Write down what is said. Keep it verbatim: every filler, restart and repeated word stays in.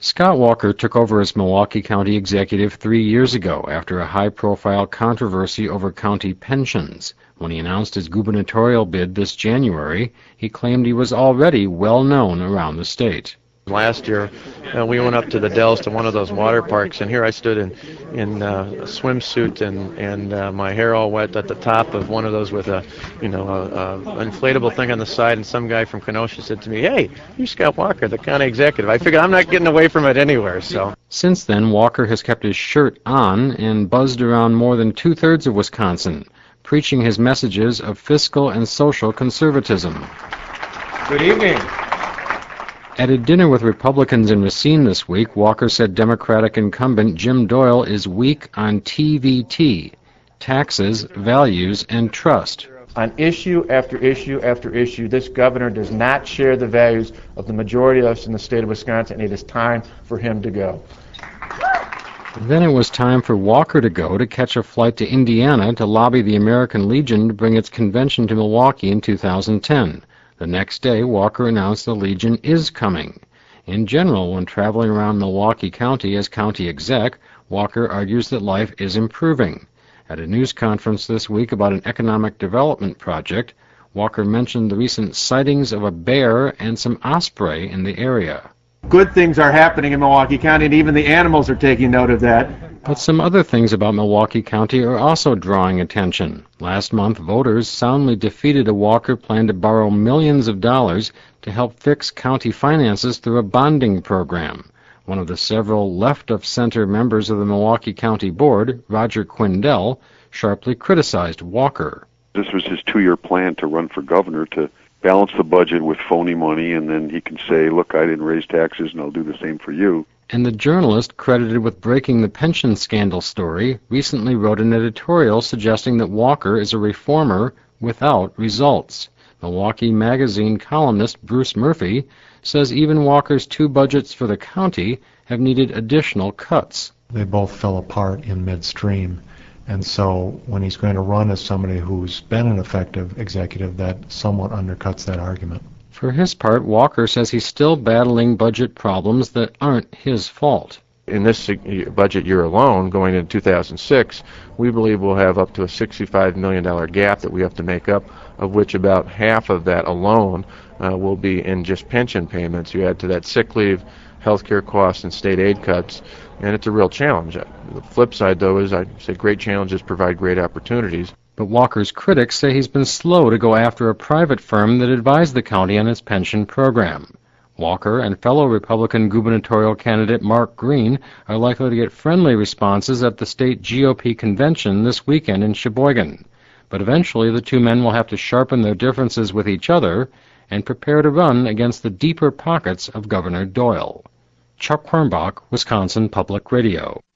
Scott Walker took over as Milwaukee County Executive three years ago after a high-profile controversy over county pensions. When he announced his gubernatorial bid this January, he claimed he was already well known around the state. Last year, uh, we went up to the Dells to one of those water parks, and here I stood in in uh, a swimsuit and and uh, my hair all wet at the top of one of those with a, you know, a, a inflatable thing on the side. And some guy from Kenosha said to me, "Hey, you're Scott Walker, the county executive." I figured I'm not getting away from it anywhere. So since then, Walker has kept his shirt on and buzzed around more than two-thirds of Wisconsin, preaching his messages of fiscal and social conservatism. Good evening. At a dinner with Republicans in Racine this week, Walker said Democratic incumbent Jim Doyle is weak on T V T, taxes, values, and trust. On issue after issue after issue, this governor does not share the values of the majority of us in the state of Wisconsin, and it is time for him to go. Then it was time for Walker to go to catch a flight to Indiana to lobby the American Legion to bring its convention to Milwaukee in two thousand ten. The next day, Walker announced the Legion is coming. In general, when traveling around Milwaukee County as county exec, Walker argues that life is improving. At a news conference this week about an economic development project, Walker mentioned the recent sightings of a bear and some osprey in the area. Good things are happening in Milwaukee County, and even the animals are taking note of that. But some other things about Milwaukee County are also drawing attention. Last month, voters soundly defeated a Walker plan to borrow millions of dollars to help fix county finances through a bonding program. One of the several left-of-center members of the Milwaukee County Board, Roger Quindell, sharply criticized Walker. This was his two-year plan to run for governor, to balance the budget with phony money, and then he can say, look, I didn't raise taxes, and I'll do the same for you. And the journalist credited with breaking the pension scandal story recently wrote an editorial suggesting that Walker is a reformer without results. Milwaukee Magazine columnist Bruce Murphy says even Walker's two budgets for the county have needed additional cuts. They both fell apart in midstream. And so when he's going to run as somebody who's been an effective executive, that somewhat undercuts that argument. For his part, Walker says he's still battling budget problems that aren't his fault. in this budget year alone, going into two thousand six, we believe we'll have up to a sixty-five million dollars gap that we have to make up, of which about half of that alone uh, will be in just pension payments. You add to that sick leave, health care costs, and state aid cuts, and it's a real challenge. The flip side, though, is I say great challenges provide great opportunities. But Walker's critics say he's been slow to go after a private firm that advised the county on its pension program. Walker and fellow Republican gubernatorial candidate Mark Green are likely to get friendly responses at the state G O P convention this weekend in Sheboygan. But eventually the two men will have to sharpen their differences with each other and prepare to run against the deeper pockets of Governor Doyle. Chuck Hornbach, Wisconsin Public Radio.